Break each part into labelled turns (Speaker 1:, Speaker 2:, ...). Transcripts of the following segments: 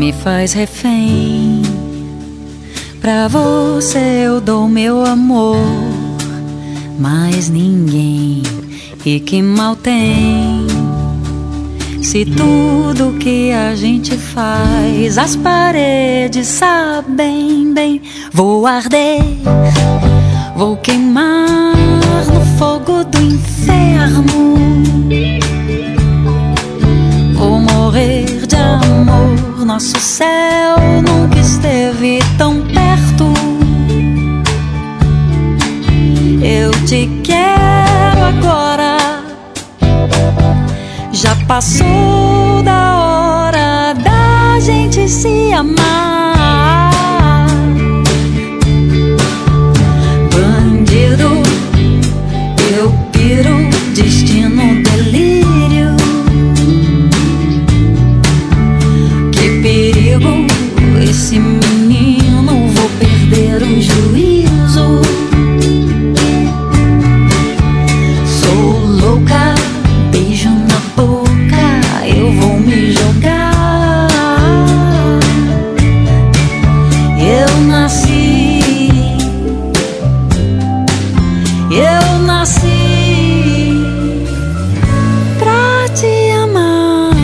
Speaker 1: Me faz refém, pra você eu dou meu amor, mas ninguém, e que mal tem, se tudo que a gente faz as paredes sabem bem. Vou arder, vou queimar no fogo do inferno, vou morrer de amor. Nosso céu nunca esteve tão perto. Eu te quero agora. Já passou da hora da gente se amar. Bandido, eu piro, destino, delírio. Que perigo, esse menino, vou perder o juízo. Sou louca, beijo na boca, eu vou me jogar. Eu nasci pra te amar.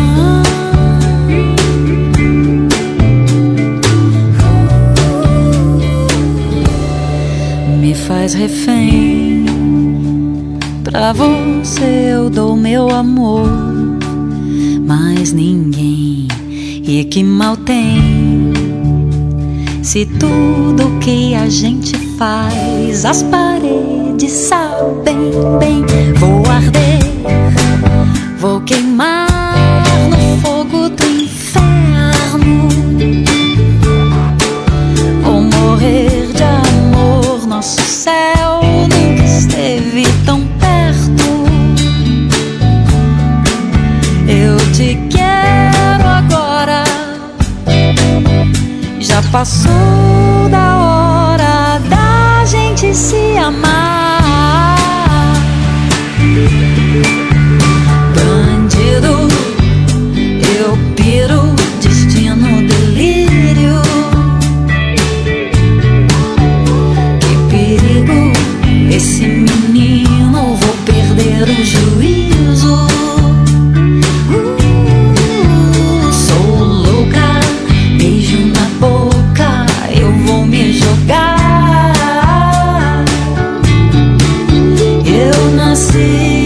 Speaker 1: Me faz refém, pra você eu dou meu amor, mas ninguém, e que mal tem, se tudo que a gente faz as paredes sabem bem. Vou arder, vou queimar no fogo do inferno, vou morrer de amor. Nosso céu nunca esteve tão perto. Eu te quero agora. Já passou da hora da gente se amar. Bandido, eu piro, destino, delírio. Que perigo, esse menino, vou perder o juízo. Sou louca, beijo na boca, eu vou me jogar. Eu nasci